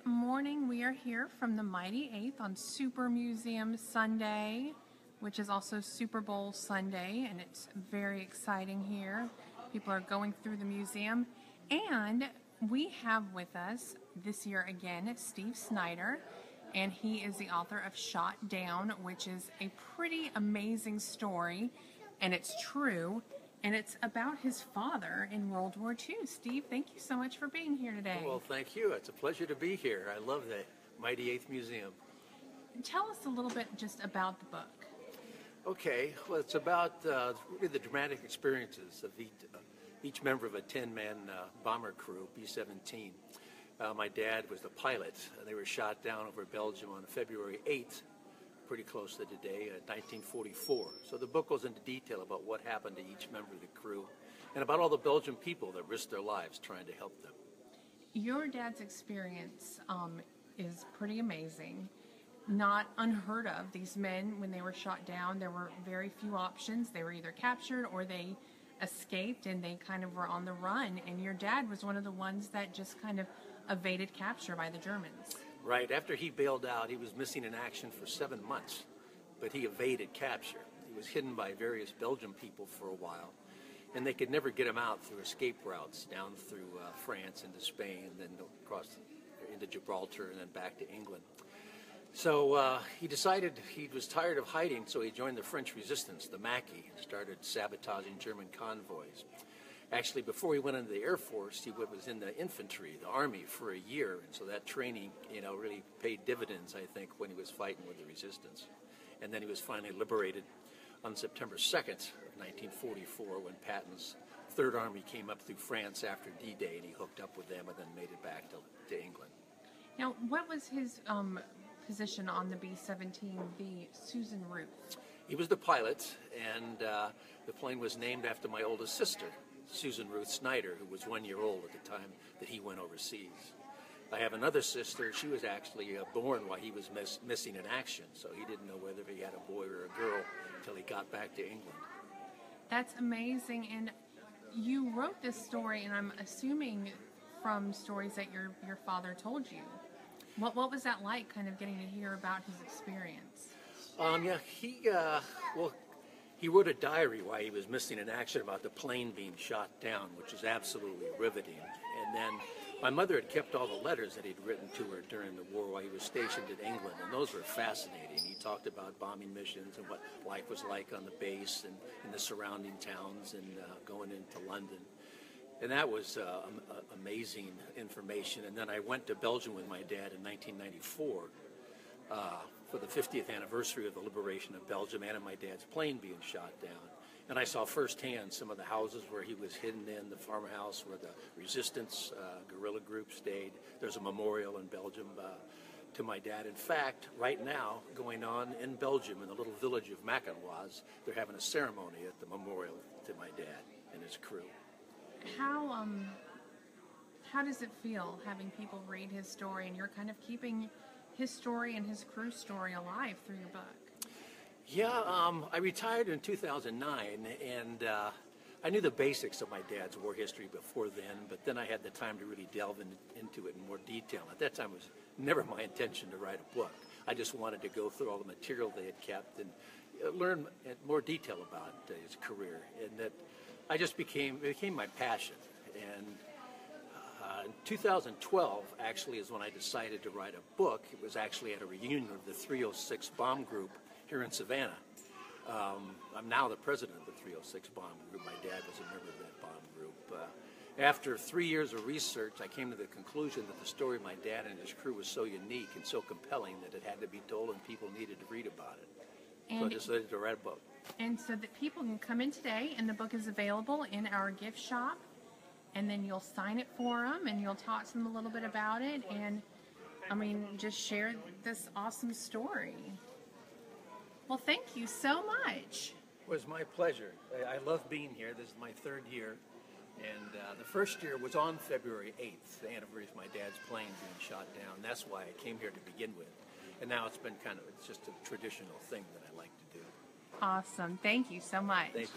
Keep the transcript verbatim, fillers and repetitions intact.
Good morning. We are here from the Mighty Eighth on Super Museum Sunday, which is also Super Bowl Sunday, and it's very exciting here. People are going through the museum, and we have with us this year again Steve Snyder, and he is the author of Shot Down, which is a pretty amazing story, and it's true. And it's about his father in World War Two. Steve, thank you so much for being here today. Well, thank you. It's a pleasure to be here. I love the Mighty Eighth Museum. Tell us a little bit just about the book. Okay, well, it's about uh, really the dramatic experiences of each, uh, each member of a ten-man uh, bomber crew, B seventeen. Uh, my dad was the pilot. They were shot down over Belgium on February eighth, pretty close to today, uh, nineteen forty-four. So the book goes into detail about what happened to each member of the crew and about all the Belgian people that risked their lives trying to help them. Your dad's experience um, is pretty amazing. Not unheard of. These men, when they were shot down, there were very few options. They were either captured or they escaped, and they kind of were on the run. And your dad was one of the ones that just kind of evaded capture by the Germans. Right. After he bailed out, he was missing in action for seven months, but he evaded capture. He was hidden by various Belgian people for a while, and they could never get him out through escape routes down through uh, France into Spain, then across into Gibraltar, and then back to England. So uh, he decided he was tired of hiding, so he joined the French resistance, the Maquis, and started sabotaging German convoys. Actually, before he went into the Air Force, he was in the infantry, the Army, for a year, and so that training, you know, really paid dividends, I think, when he was fighting with the resistance. And then he was finally liberated on September second of nineteen forty-four when Patton's Third Army came up through France after D-Day, and he hooked up with them and then made it back to, to England. Now, what was his um, position on the B seventeen, the Susan Ruth? He was the pilot, and uh, the plane was named after my oldest sister, Susan Ruth Snyder, who was one year old at the time that he went overseas. I have another sister. She was actually uh, born while he was miss missing in action, so he didn't know whether he had a boy or a girl until he got back to England. That's amazing. And you wrote this story, and I'm assuming from stories that your, your father told you. What, what was that like, kind of getting to hear about his experience? Um, yeah, he, uh, well, he wrote a diary while he was missing in action about the plane being shot down, which is absolutely riveting. And then my mother had kept all the letters that he'd written to her during the war while he was stationed in England, and those were fascinating. He talked about bombing missions and what life was like on the base and in the surrounding towns and uh, going into London. And that was uh, um, uh, amazing information. And then I went to Belgium with my dad in nineteen ninety-four. Uh, for the fiftieth anniversary of the liberation of Belgium and of my dad's plane being shot down. And I saw firsthand some of the houses where he was hidden in, the farmhouse where the resistance uh, guerrilla group stayed. There's a memorial in Belgium uh, to my dad. In fact, right now, going on in Belgium, in the little village of Macanoise, they're having a ceremony at the memorial to my dad and his crew. How, um, how does it feel having people read his story, and you're kind of keeping his story and his crew story alive through your book? Yeah, um, I retired in two thousand nine, and uh, I knew the basics of my dad's war history before then, but then I had the time to really delve in, into it in more detail. At that time, it was never my intention to write a book. I just wanted to go through all the material they had kept and uh, learn in more detail about uh, his career, and that I just became, it became my passion. And Uh, in two thousand twelve, actually, is when I decided to write a book. It was actually at a reunion of the three oh six Bomb Group here in Savannah. Um, I'm now the president of the three oh six Bomb Group. My dad was a member of that bomb group. Uh, after three years of research, I came to the conclusion that the story of my dad and his crew was so unique and so compelling that it had to be told and people needed to read about it. And so I decided to write a book. And so that people can come in today, and the book is available in our gift shop. And then you'll sign it for them, and you'll talk to them a little bit about it, and, I mean, just share this awesome story. Well, thank you so much. It was my pleasure. I, I love being here. This is my third year, and uh, the first year was on February eighth, the anniversary of my dad's plane being shot down. That's why I came here to begin with. And now it's been kind of, it's just a traditional thing that I like to do. Awesome. Thank you so much. Thanks.